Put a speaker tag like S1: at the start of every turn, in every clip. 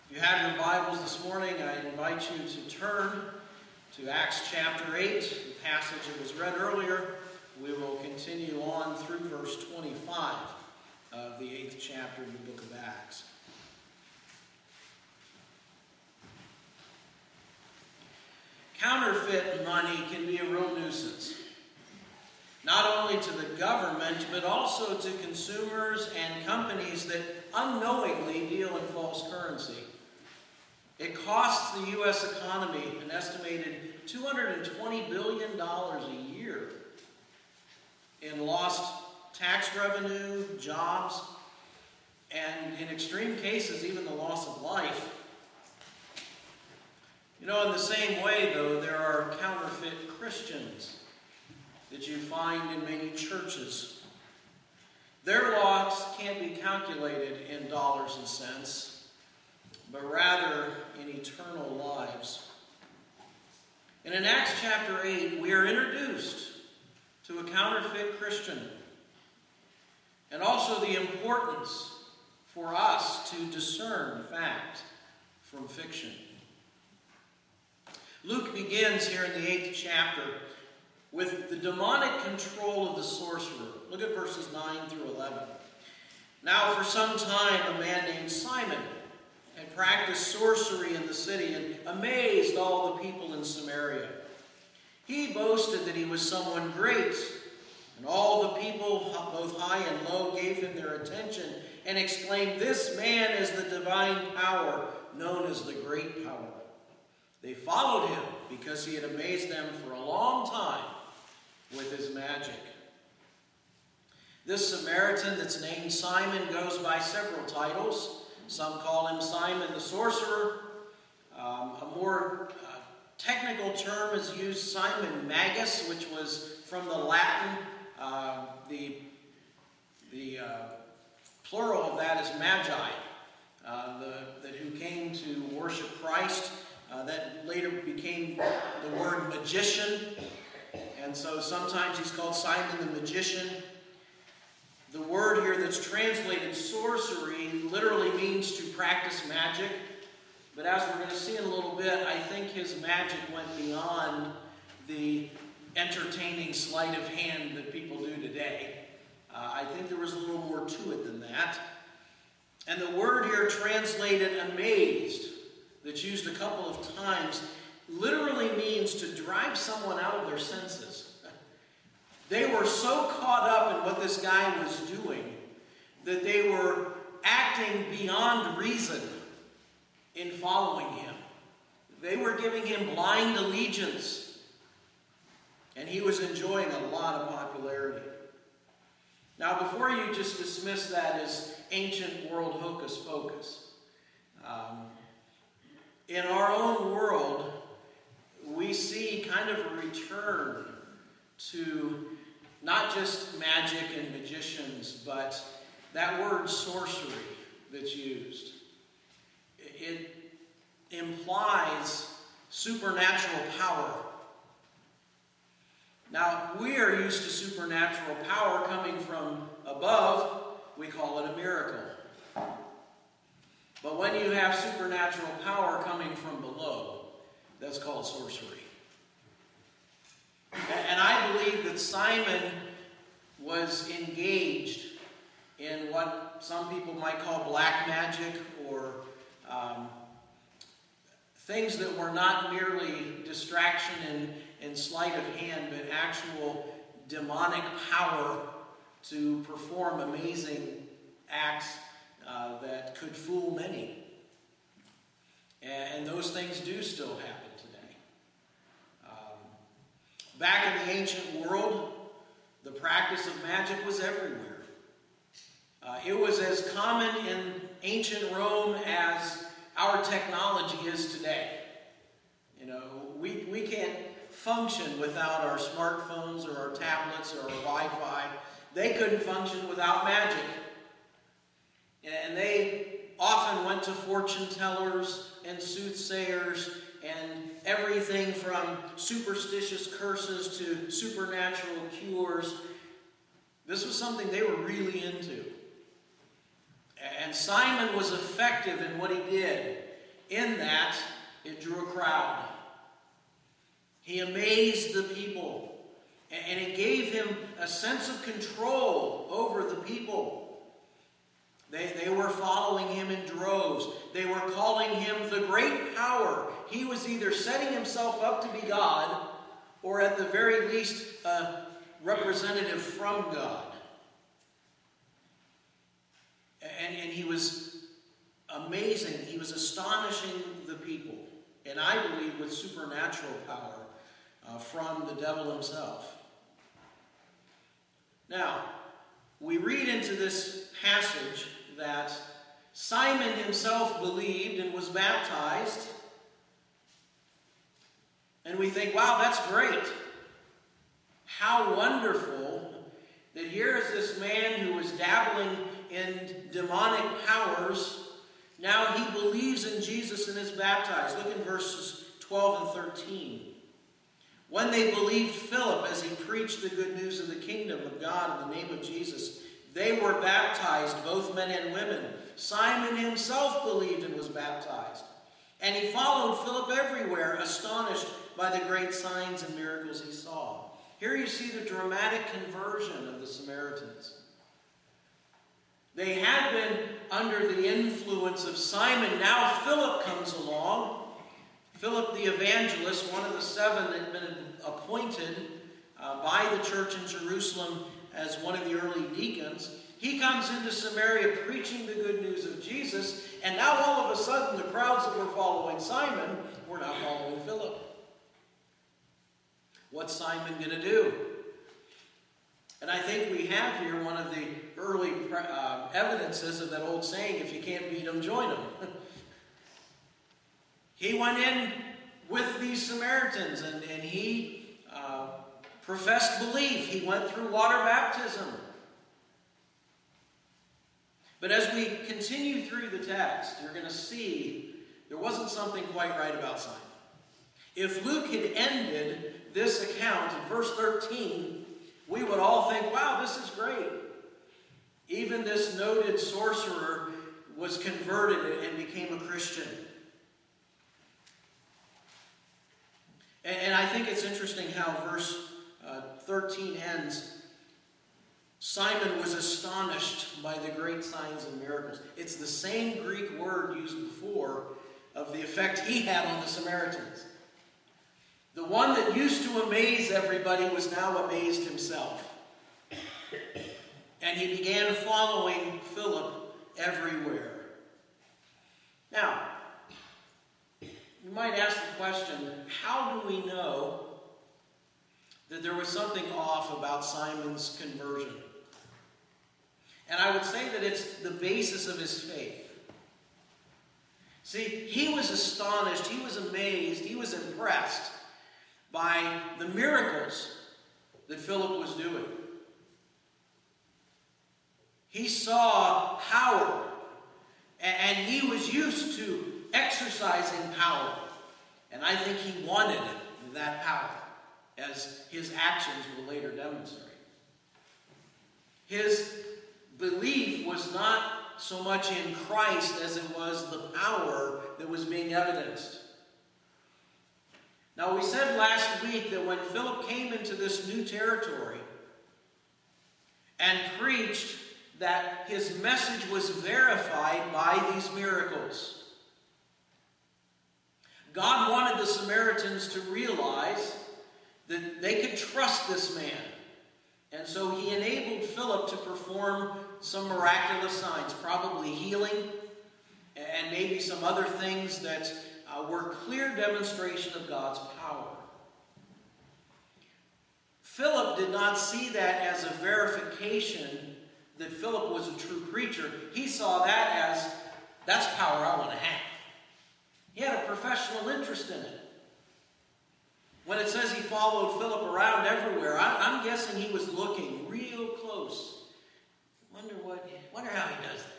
S1: If you have your Bibles this morning, I invite you to turn to Acts chapter 8, the passage that was read earlier. We will continue on through verse 25 of the 8th chapter of the book of Acts. Counterfeit money can be a real nuisance, not only to the government, but also to consumers and companies that unknowingly deal in false currency. It costs the U.S. economy an estimated $220 billion a year in lost tax revenue, jobs, and in extreme cases, even the loss of life. You know, in the same way, though, there are counterfeit Christians that you find in many churches. Their loss can't be calculated in dollars and cents, but rather in eternal lives. And in Acts chapter 8, we are introduced to a counterfeit Christian, and also the importance for us to discern fact from fiction. Luke begins here in the 8th chapter with the demonic control of the sorcerer. Look at verses 9 through 11. Now for some time a man named Simon had practiced sorcery in the city and amazed all the people in Samaria. He boasted that he was someone great, and all the people, both high and low, gave him their attention and exclaimed, "This man is the divine power, known as the great power." They followed him because he had amazed them for a long time with his magic. This Samaritan that's named Simon goes by several titles. Some call him Simon the sorcerer. A more technical term is used, Simon Magus, which was from the Latin. The plural of that is magi, that who came to worship Christ. That later became the word magician. And so sometimes he's called Simon the magician. The word here that's translated sorcery literally means to practice magic. But as we're going to see in a little bit, I think his magic went beyond the entertaining sleight of hand that people do today. I think there was a little more to it than that. And the word here translated amazed, that's used a couple of times, literally means to drive someone out of their senses. They were so caught up in what this guy was doing that they were acting beyond reason in following him. They were giving him blind allegiance, and he was enjoying a lot of popularity. Now, before you just dismiss that as ancient world hocus pocus, in our own world, we see kind of a return to not just magic and magicians, but that word sorcery that's used. It implies supernatural power. Now, we are used to supernatural power coming from above. We call it a miracle. But when you have supernatural power coming from below, that's called sorcery. And I believe that Simon was engaged in what some people might call black magic, or things that were not merely distraction and sleight of hand, but actual demonic power to perform amazing acts that could fool many. And those things do still happen today. Back in the ancient world, the practice of magic was everywhere. It was as common in ancient Rome as our technology is today. You know, we can't function without our smartphones or our tablets or our Wi-Fi. They couldn't function without magic. And they often went to fortune tellers and soothsayers and everything from superstitious curses to supernatural cures. This was something they were really into. And Simon was effective in what he did. in that, it drew a crowd. He amazed the people, and it gave him a sense of control over the people. They were following him in droves. They were calling him the great power. He was either setting himself up to be God, or at the very least, a representative from God. And he was amazing. He was astonishing the people. And I believe with supernatural power from the devil himself. Now, we read into this passage that Simon himself believed and was baptized. And we think, wow, that's great. How wonderful that here is this man who was dabbling in demonic powers. Now he believes in Jesus and is baptized. Look in verses 12 and 13. When they believed Philip as he preached the good news of the kingdom of God in the name of Jesus, they were baptized, both men and women. Simon himself believed and was baptized. And he followed Philip everywhere, astonished by the great signs and miracles he saw. Here you see the dramatic conversion of the Samaritans. They had been under the influence of Simon. Now Philip comes along. Philip the evangelist, one of the 7 that had been appointed by the church in Jerusalem as one of the early deacons. He comes into Samaria preaching the good news of Jesus, and now all of a sudden the crowds that were following Simon were now following Philip. What's Simon going to do? And I think we have here one of the early evidences of that old saying, if you can't beat them, join them. He went in with these Samaritans and he professed belief. He went through water baptism. But as we continue through the text, you're going to see there wasn't something quite right about Simon. If Luke had ended this account in verse 13, we would all think, wow, this is great. Even this noted sorcerer was converted and became a Christian. And I think it's interesting how verse 13 ends. Simon was astonished by the great signs and miracles. It's the same Greek word used before of the effect he had on the Samaritans. The one that used to amaze everybody was now amazed himself. And he began following Philip everywhere. Now, you might ask the question, how do we know that there was something off about Simon's conversion? And I would say that it's the basis of his faith. See, he was astonished, he was amazed, he was impressed by the miracles that Philip was doing. He saw power, and he was used to exercising power. And I think he wanted that power, as his actions will later demonstrate. His belief was not so much in Christ as it was the power that was being evidenced. Now, we said last week that when Philip came into this new territory and preached, that his message was verified by these miracles. God wanted the Samaritans to realize that they could trust this man. And so he enabled Philip to perform some miraculous signs, probably healing, and maybe some other things that were clear demonstration of God's power. Philip did not see that as a verification that Philip was a true preacher. He saw that as, that's power I want to have. He had a professional interest in it. When it says he followed Philip around everywhere, I'm guessing he was looking real close. Wonder how he does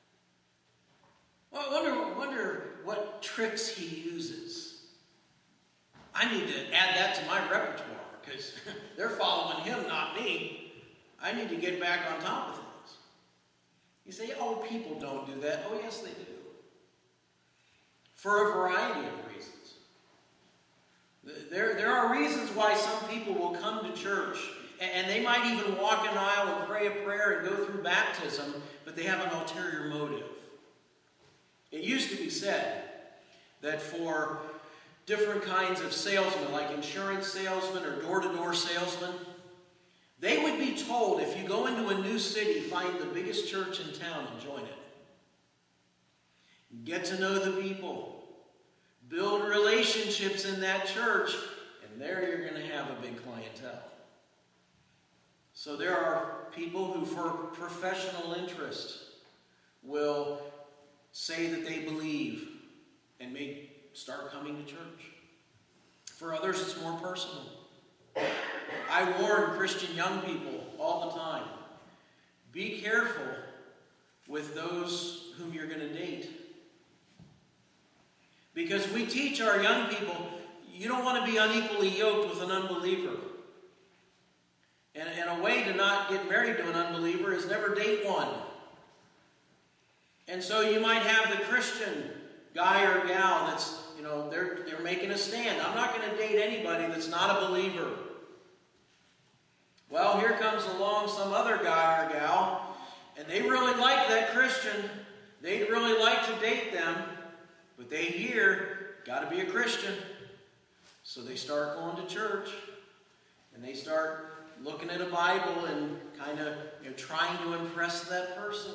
S1: that. Wonder what tricks he uses. I need to add that to my repertoire because they're following him, not me. I need to get back on top of things. You say, oh, people don't do that. Oh, yes, they do. for a variety of reasons. There are reasons why some people will come to church, and they might even walk an aisle and pray a prayer and go through baptism, but they have an ulterior motive. It used to be said that for different kinds of salesmen, like insurance salesmen or door-to-door salesmen, they would be told, if you go into a new city, find the biggest church in town and join it. Get to know the people. Build relationships in that church, and there you're going to have a big clientele. So there are people who, for professional interest, will say that they believe and may start coming to church. For others, it's more personal. I warn Christian young people all the time, be careful with those whom you're going to date. Because we teach our young people, you don't want to be unequally yoked with an unbeliever. And a way to not get married to an unbeliever is never date one. And so you might have the Christian guy or gal that's, they're making a stand. I'm not going to date anybody that's not a believer. Well, here comes along some other guy or gal, and they really like that Christian. They'd really like to date them, but they hear, got to be a Christian. So they start going to church, and they start looking at a Bible and kind of trying to impress that person.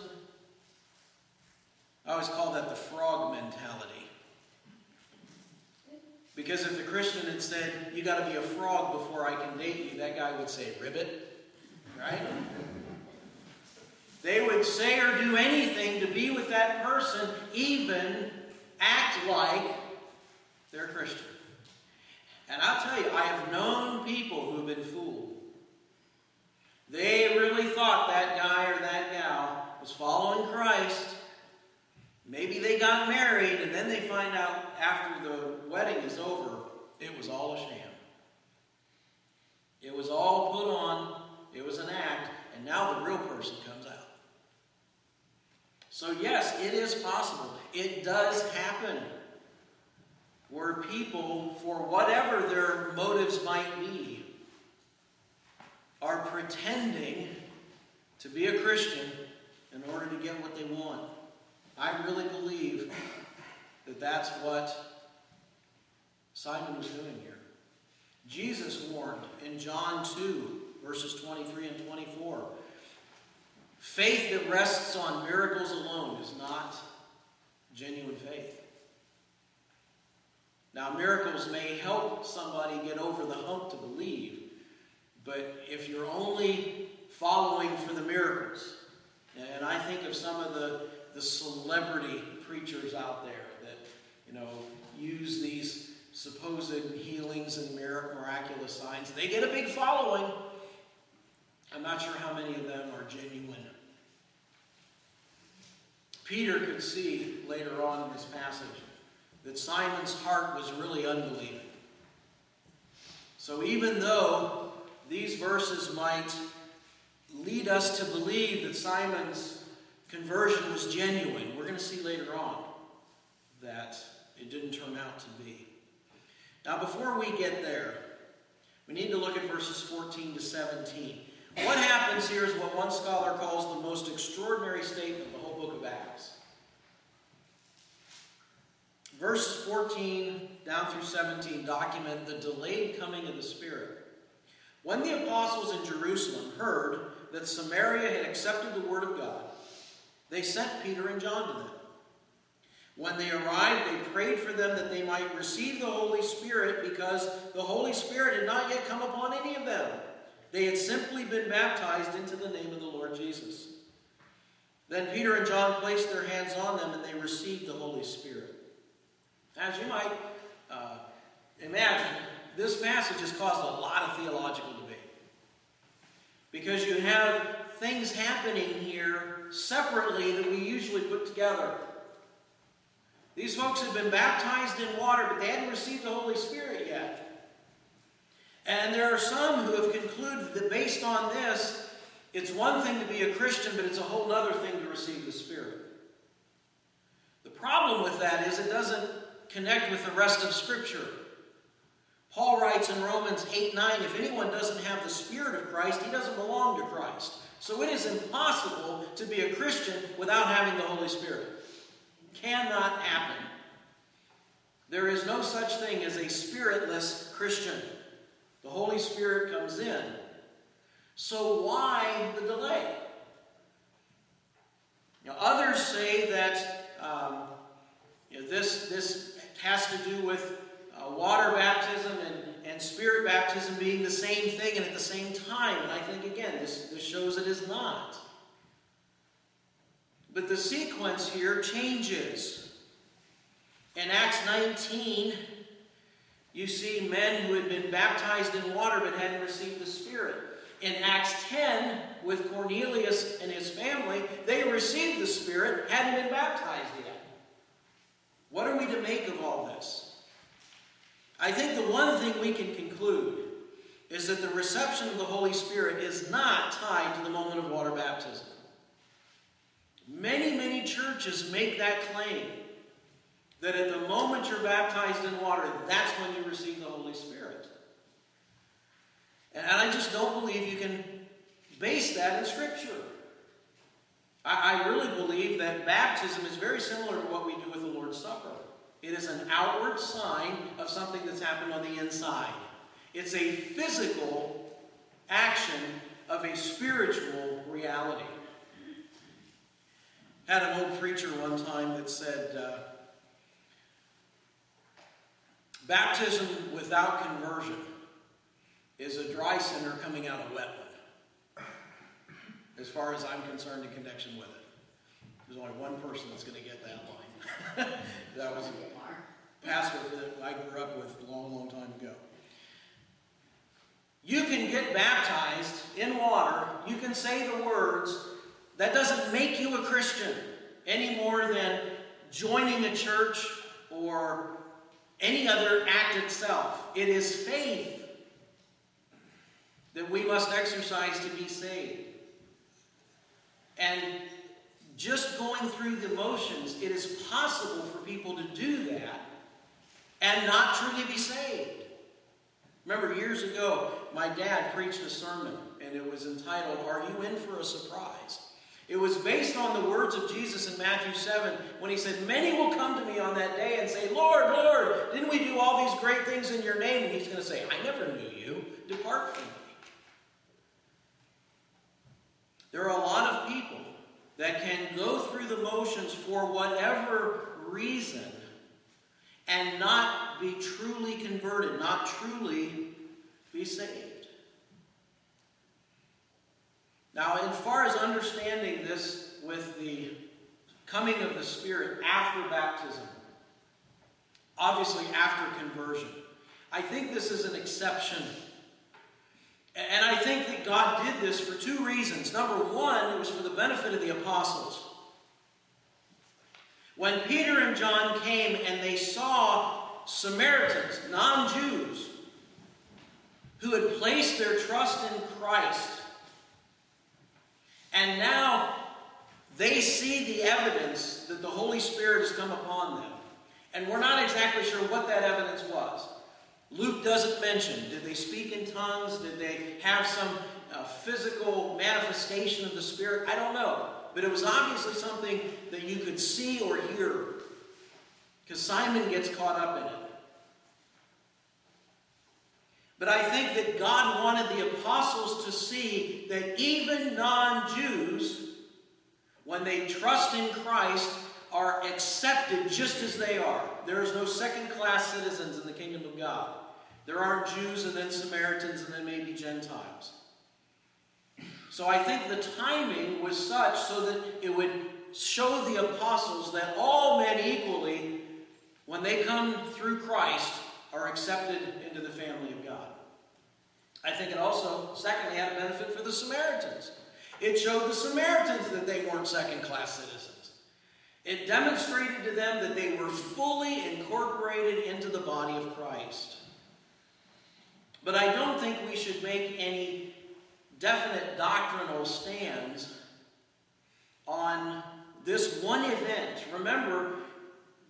S1: I always call that the frog mentality. Because if the Christian had said, you got to be a frog before I can date you, that guy would say, ribbit, right? They would say or do anything to be with that person, even act like they're Christian. And I'll tell you, I have known people who've been fooled. They really thought that guy or that gal was following Christ. Maybe they got married, and then they find out after the wedding is over, it was all a sham. It was all put on, it was an act, and now the real person comes out. So yes, it is possible. It does happen where people, for whatever their motives might be, are pretending to be a Christian in order to get what they want. I really believe that that's what Simon was doing here. Jesus warned in John 2, verses 23 and 24, faith that rests on miracles alone is not genuine faith. Now, miracles may help somebody get over the hump to believe, but if you're only following for the miracles, and I think of some of the celebrity preachers out there that, use these supposed healings and miraculous signs. They get a big following. I'm not sure how many of them are genuine. Peter could see later on in this passage that Simon's heart was really unbelieving. So even though these verses might lead us to believe that Simon's conversion was genuine, we're going to see later on that it didn't turn out to be. Now, before we get there, we need to look at verses 14 to 17. What happens here is what one scholar calls the most extraordinary statement in the whole book of Acts. Verses 14 down through 17 document the delayed coming of the Spirit. When the apostles in Jerusalem heard that Samaria had accepted the word of God, they sent Peter and John to them. When they arrived, they prayed for them that they might receive the Holy Spirit, because the Holy Spirit had not yet come upon any of them. They had simply been baptized into the name of the Lord Jesus. Then Peter and John placed their hands on them, and they received the Holy Spirit. As you might imagine, this passage has caused a lot of theological debate. Because you have things happening here separately that we usually put together. These folks had been baptized in water, but they hadn't received the Holy Spirit yet. And there are some who have concluded that based on this, it's one thing to be a Christian, but it's a whole other thing to receive the Spirit. The problem with that is it doesn't connect with the rest of Scripture. Paul writes in Romans 8:9, if anyone doesn't have the Spirit of Christ, he doesn't belong to Christ. So it is impossible to be a Christian without having the Holy Spirit. Cannot happen. There is no such thing as a spiritless Christian. The Holy Spirit comes in. So why the delay? Now, others say that this has to do with water baptism and spirit baptism being the same thing and at the same time. And I think, again, this shows it is not. But the sequence here changes. In Acts 19, you see men who had been baptized in water but hadn't received the Spirit. In Acts 10, with Cornelius and his family, they received the Spirit, hadn't been baptized yet. What are we to make of all this? I think the one thing we can conclude is that the reception of the Holy Spirit is not tied to the moment of water baptism. Many, many churches make that claim, that at the moment you're baptized in water, that's when you receive the Holy Spirit. And I just don't believe you can base that in Scripture. I really believe that baptism is very similar to what we do with the Lord's Supper. It is an outward sign of something that's happened on the inside. It's a physical action of a spiritual reality. Had an old preacher one time that said, baptism without conversion is a dry sinner coming out a wet one, as far as I'm concerned in connection with it. There's only one person that's going to get that line. That was a pastor that I grew up with a long, long time ago. You can get baptized in water, you can say the words, that doesn't make you a Christian any more than joining a church or any other act itself. It is faith that we must exercise to be saved. And just going through the motions, it is possible for people to do that and not truly be saved. Remember, years ago, my dad preached a sermon, and it was entitled, Are You In For a Surprise? It was based on the words of Jesus in Matthew 7 when he said, many will come to me on that day and say, Lord, Lord, didn't we do all these great things in your name? And he's going to say, I never knew you. Depart from me. There are a lot of people that can go through the motions for whatever reason and not be truly converted, not truly be saved. Now, as far as understanding this with the coming of the Spirit after baptism, obviously after conversion, I think this is an exception. And I think that God did this for two reasons. Number one, it was for the benefit of the apostles. When Peter and John came and they saw Samaritans, non-Jews, who had placed their trust in Christ, and now they see the evidence that the Holy Spirit has come upon them. And we're not exactly sure what that evidence was. Luke doesn't mention, did they speak in tongues? Did they have some physical manifestation of the Spirit? I don't know. But it was obviously something that you could see or hear. Because Simon gets caught up in it. But I think that God wanted the apostles to see that even non-Jews, when they trust in Christ, are accepted just as they are. There is no second-class citizens in the kingdom of God. There aren't Jews and then Samaritans and then maybe Gentiles. So I think the timing was such so that it would show the apostles that all men equally, when they come through Christ, are accepted into the family of God. I think it also, secondly, had a benefit for the Samaritans. It showed the Samaritans that they weren't second-class citizens. It demonstrated to them that they were fully incorporated into the body of Christ. But I don't think we should make any definite doctrinal stands on this one event. Remember, the early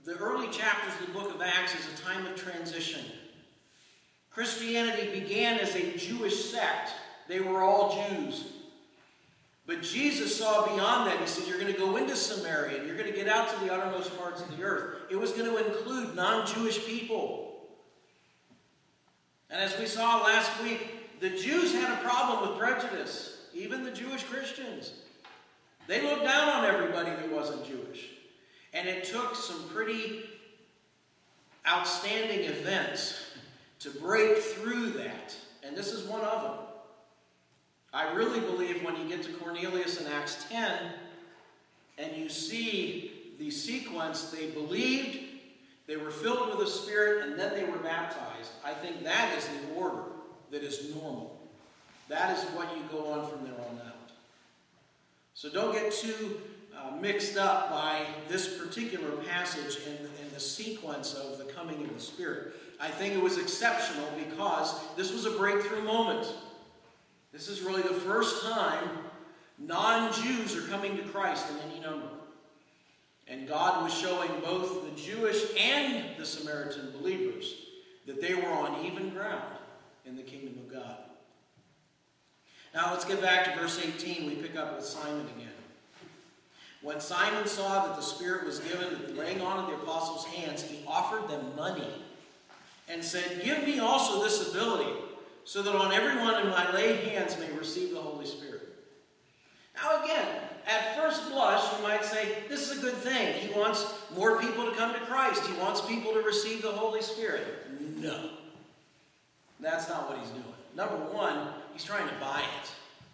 S1: early chapters of the book of Acts is a time of transition. Christianity began as a Jewish sect. They were all Jews. But Jesus saw beyond that. He said, you're going to go into Samaria, and you're going to get out to the uttermost parts of the earth. It was going to include non-Jewish people. And as we saw last week, the Jews had a problem with prejudice, even the Jewish Christians. They looked down on everybody that wasn't Jewish. And it took some pretty outstanding events to break through that. And this is one of them. I really believe when you get to Cornelius in Acts 10, and you see the sequence, they believed, they were filled with the Spirit, and then they were baptized. I think that is the order that is normal. That is what you go on from there on out. So don't get too mixed up by this particular passage in the sequence of the coming of the Spirit. I think it was exceptional because this was a breakthrough moment. This is really the first time non-Jews are coming to Christ in any number. And God was showing both the Jewish and the Samaritan believers that they were on even ground in the kingdom of God. Now let's get back to verse 18. We pick up with Simon again. When Simon saw that the Spirit was given at the laying on of the apostles' hands, he offered them money and said, give me also this ability, so that on everyone in my lay hands may receive the Holy Spirit. Now again, at first blush, you might say, this is a good thing. He wants more people to come to Christ. He wants people to receive the Holy Spirit. No. That's not what he's doing. Number one, he's trying to buy it.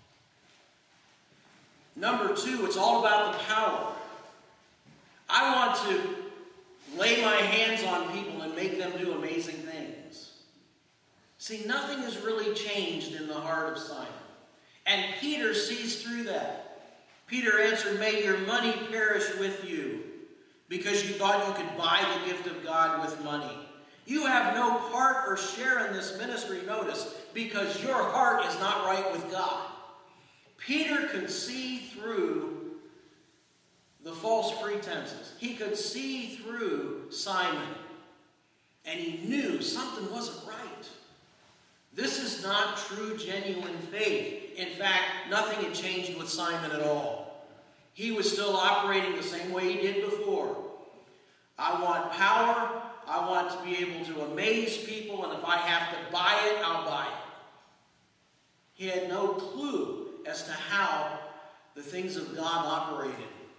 S1: Number two, it's all about the power. I want to lay my hands on people and make them do amazing things. See, nothing has really changed in the heart of Simon. And Peter sees through that. Peter answered, may your money perish with you, because you thought you could buy the gift of God with money. You have no part or share in this ministry, notice, because your heart is not right with God. Peter could see through the false pretenses. He could see through Simon. And he knew something wasn't right. This is not true, genuine faith. In fact, nothing had changed with Simon at all. He was still operating the same way he did before. I want power. I want to be able to amaze people. And if I have to buy it, I'll buy it. He had no clue as to how the things of God operated.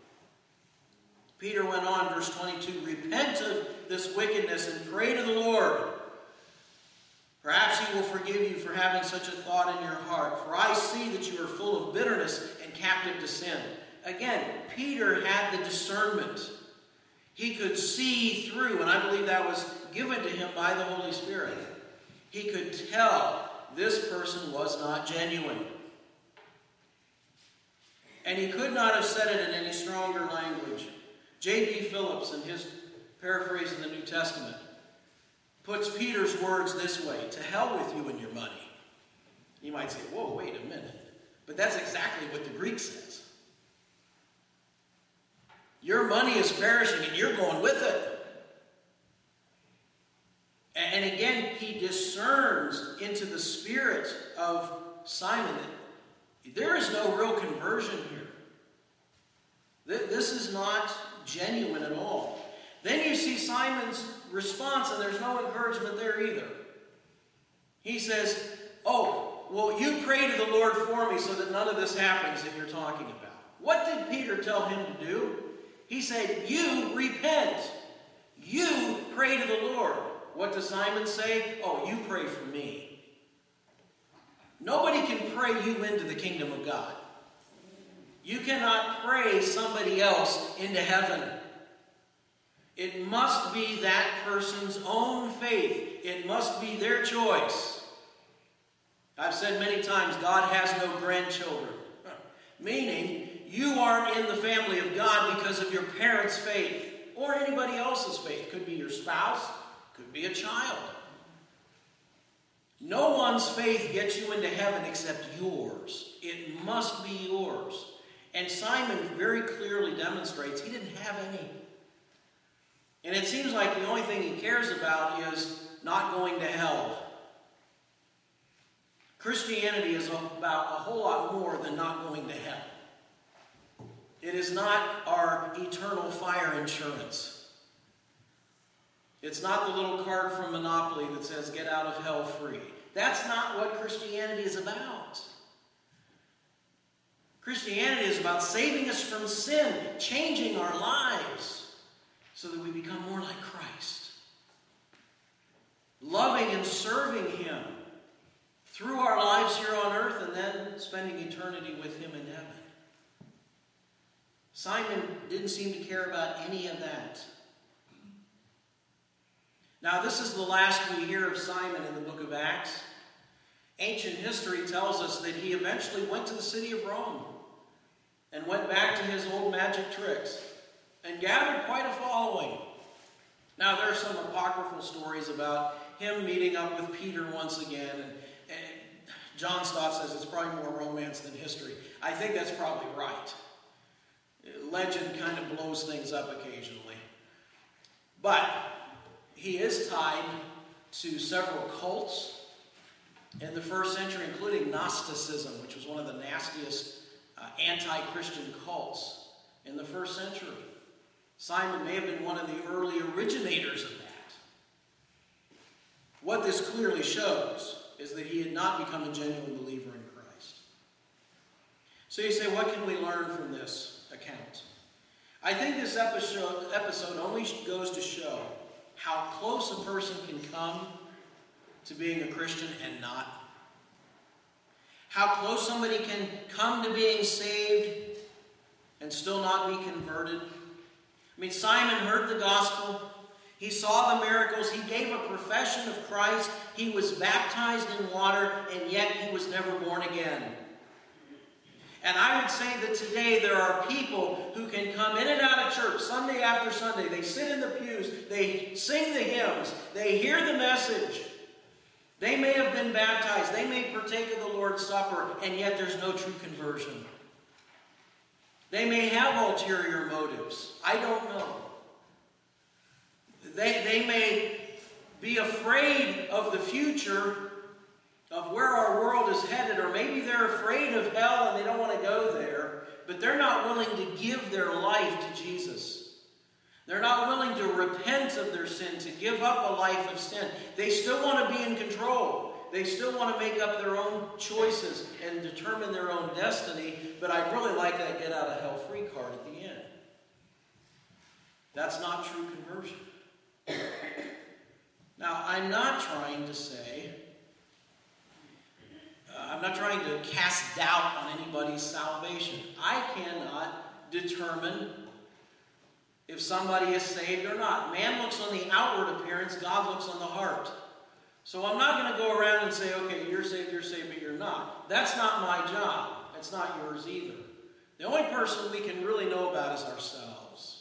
S1: Peter went on, verse 22, repent of this wickedness and pray to the Lord. Perhaps he will forgive you for having such a thought in your heart. For I see that you are full of bitterness and captive to sin. Again, Peter had the discernment. He could see through, and I believe that was given to him by the Holy Spirit. He could tell this person was not genuine. And he could not have said it in any stronger language. J.B. Phillips, in his paraphrase in the New Testament, puts Peter's words this way, to hell with you and your money. You might say, whoa, wait a minute. But that's exactly what the Greek says. Your money is perishing and you're going with it. And again, he discerns into the spirit of Simon that there is no real conversion here. This is not genuine at all. Then you see Simon's response, and there's no encouragement there either. He says, oh, well, you pray to the Lord for me so that none of this happens that you're talking about. What did Peter tell him to do? He said, you repent. You pray to the Lord. What does Simon say? Oh, you pray for me. Nobody can pray you into the kingdom of God. You cannot pray somebody else into heaven. It must be that person's own faith. It must be their choice. I've said many times, God has no grandchildren. Meaning, you aren't in the family of God because of your parents' faith or anybody else's faith. Could be your spouse, could be a child. No one's faith gets you into heaven except yours. It must be yours. And Simon very clearly demonstrates he didn't have any. And it seems like the only thing he cares about is not going to hell. Christianity is about a whole lot more than not going to hell. It is not our eternal fire insurance. It's not the little card from Monopoly that says, get out of hell free. That's not what Christianity is about. Christianity is about saving us from sin, changing our lives so that we become more like Christ. Loving and serving Him through our lives here on earth and then spending eternity with Him in heaven. Simon didn't seem to care about any of that. Now, this is the last we hear of Simon in the book of Acts. Ancient history tells us that he eventually went to the city of Rome and went back to his old magic tricks and gathered quite a following. Now, there are some apocryphal stories about him meeting up with Peter once again, and John Stott says it's probably more romance than history. I think that's probably right. Legend kind of blows things up occasionally. But he is tied to several cults in the first century, including Gnosticism, which was one of the nastiest anti-Christian cults in the first century. Simon may have been one of the early originators of that. What this clearly shows is that he had not become a genuine believer in Christ. So you say, what can we learn from this account? I think this episode only goes to show how close a person can come to being a Christian and not. How close somebody can come to being saved and still not be converted. I mean, Simon heard the gospel. He saw the miracles. He gave a profession of Christ. He was baptized in water, and yet he was never born again. And I would say that today there are people who can come in and out of church Sunday after Sunday. They sit in the pews. They sing the hymns. They hear the message. They may have been baptized. They may partake of the Lord's Supper, and yet there's no true conversion. They may have ulterior motives. I don't know. They may be afraid of the future, of where our world is headed, or maybe they're afraid of hell and they don't want to go there, but they're not willing to give their life to Jesus. They're not willing to repent of their sin, to give up a life of sin. They still want to be in control. They still want to make up their own choices and determine their own destiny, but I'd really like that get out of hell free card at the end. That's not true conversion. Now, I'm not trying to say, I'm not trying to cast doubt on anybody's salvation. I cannot determine if somebody is saved or not. Man looks on the outward appearance, God looks on the heart. So I'm not going to go around and say, okay, you're saved, but you're not. That's not my job. It's not yours either. The only person we can really know about is ourselves.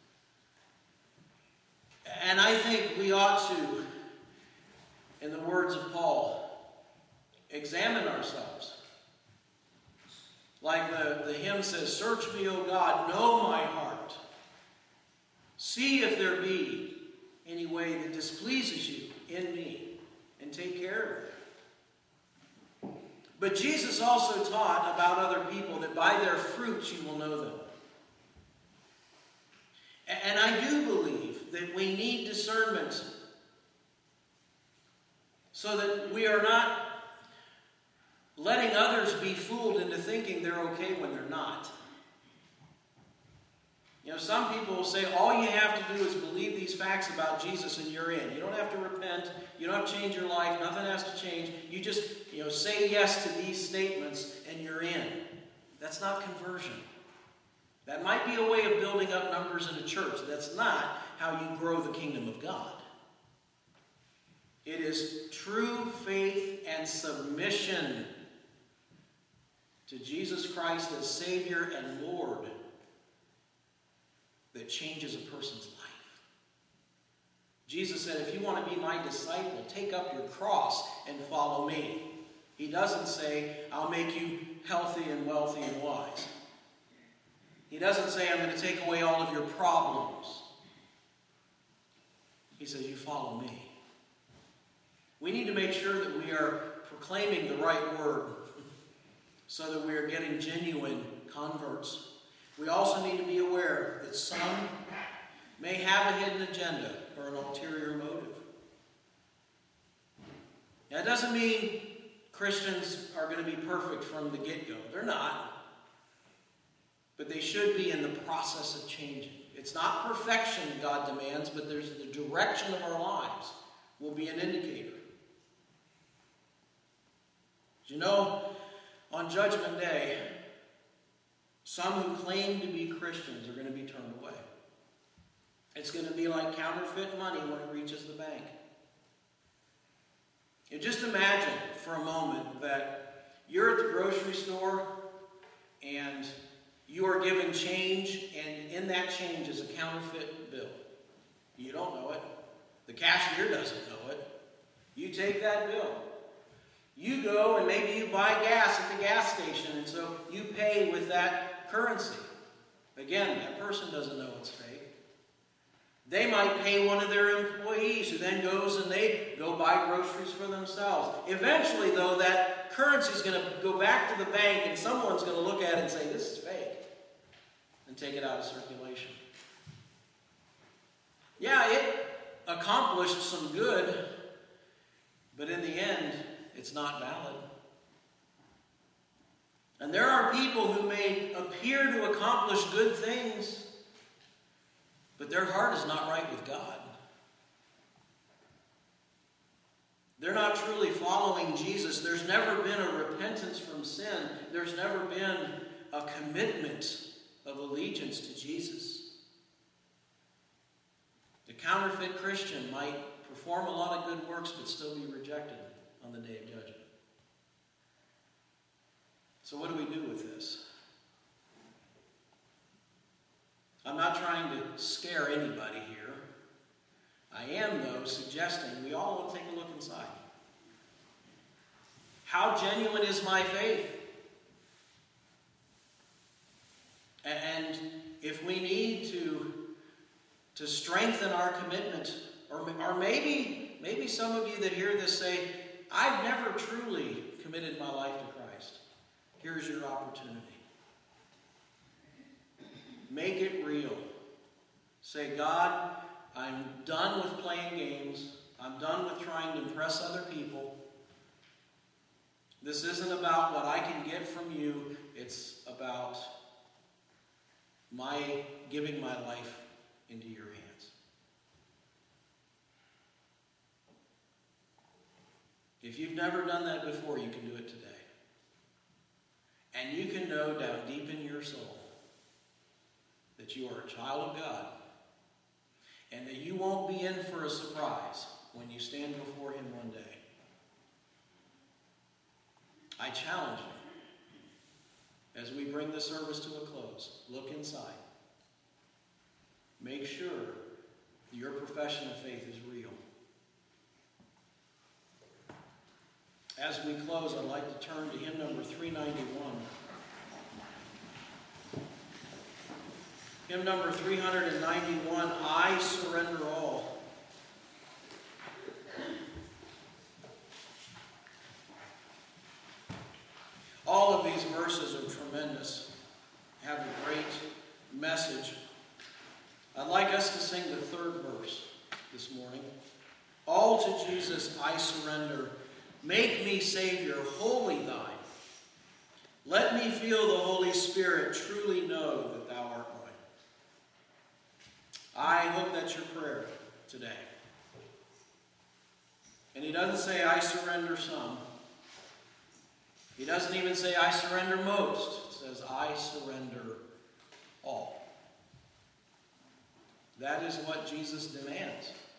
S1: And I think we ought to, in the words of Paul, examine ourselves. Like the hymn says, search me, O God, know my heart. See if there be any way that displeases you in me, and take care of it. But Jesus also taught about other people that by their fruits you will know them. And I do believe that we need discernment so that we are not letting others be fooled into thinking they're okay when they're not. You know, some people will say all you have to do is believe these facts about Jesus and you're in. You don't have to repent. You don't have to change your life. Nothing has to change. You just, say yes to these statements and you're in. That's not conversion. That might be a way of building up numbers in a church. That's not how you grow the kingdom of God. It is true faith and submission to Jesus Christ as Savior and Lord that changes a person's life. Jesus said, if you want to be my disciple, take up your cross and follow me. He doesn't say, I'll make you healthy and wealthy and wise. He doesn't say, I'm going to take away all of your problems. He says, you follow me. We need to make sure that we are proclaiming the right word so that we are getting genuine converts. We also need to be aware that some may have a hidden agenda or an ulterior motive. Now, it doesn't mean Christians are going to be perfect from the get-go. They're not. But they should be in the process of changing. It's not perfection God demands, but there's the direction of our lives will be an indicator. You know, on Judgment Day, some who claim to be Christians are going to be turned away. It's going to be like counterfeit money when it reaches the bank. You just imagine for a moment that you're at the grocery store and you are given change, and in that change is a counterfeit bill. You don't know it. The cashier doesn't know it. You take that bill. You go and maybe you buy gas at the gas station, and so you pay with that currency. Again, that person doesn't know it's fake. They might pay one of their employees who then goes and they go buy groceries for themselves. Eventually, though, that currency is going to go back to the bank and someone's going to look at it and say, this is fake, and take it out of circulation. Yeah, it accomplished some good, but in the end, it's not valid. And there are people who may appear to accomplish good things, but their heart is not right with God. They're not truly following Jesus. There's never been a repentance from sin. There's never been a commitment of allegiance to Jesus. The counterfeit Christian might perform a lot of good works but still be rejected on the day of judgment. So what do we do with this? I'm not trying to scare anybody here. I am, though, suggesting we all want to take a look inside. How genuine is my faith? And if we need to strengthen our commitment, or maybe some of you that hear this say, I've never truly committed my life to Christ. Here's your opportunity. Make it real. Say, God, I'm done with playing games. I'm done with trying to impress other people. This isn't about what I can get from you. It's about my giving my life into your hands. If you've never done that before, you can do it today. And you can know down deep in your soul that you are a child of God, and that you won't be in for a surprise when you stand before Him one day. I challenge you, as we bring the service to a close, look inside. Make sure your profession of faith is real. As we close, I'd like to turn to hymn number 391. Hymn number 391, I Surrender All. All of these verses are tremendous, have a great message. I'd like us to sing the third verse this morning. All to Jesus I surrender. Make me, Savior, wholly thine. Let me feel the Holy Spirit, truly know that thou art mine. I hope that's your prayer today. And he doesn't say, I surrender some. He doesn't even say, I surrender most. It says, I surrender all. That is what Jesus demands